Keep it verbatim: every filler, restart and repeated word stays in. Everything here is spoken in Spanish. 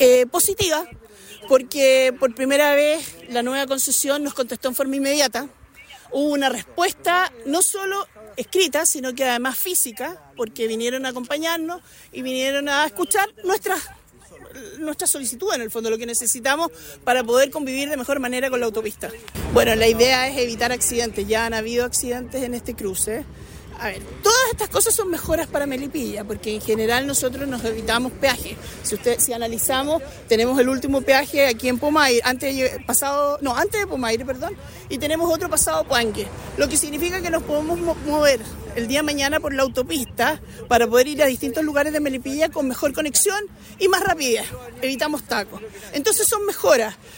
Eh, positiva, porque por primera vez la nueva concesión nos contestó en forma inmediata. Hubo una respuesta no solo escrita, sino que además física, porque vinieron a acompañarnos y vinieron a escuchar nuestras nuestra solicitud, en el fondo, lo que necesitamos para poder convivir de mejor manera con la autopista. Bueno, la idea es evitar accidentes. Ya han habido accidentes en este cruce. A ver, todas estas cosas son mejoras para Melipilla, porque en general nosotros nos evitamos peajes. Si usted, si analizamos, tenemos el último peaje aquí en Pomaire, antes de, pasado, no, antes de Pomaire, perdón, y tenemos otro pasado Puanque, lo que significa que nos podemos mover el día de mañana por la autopista para poder ir a distintos lugares de Melipilla con mejor conexión y más rapidez. Evitamos tacos. Entonces son mejoras.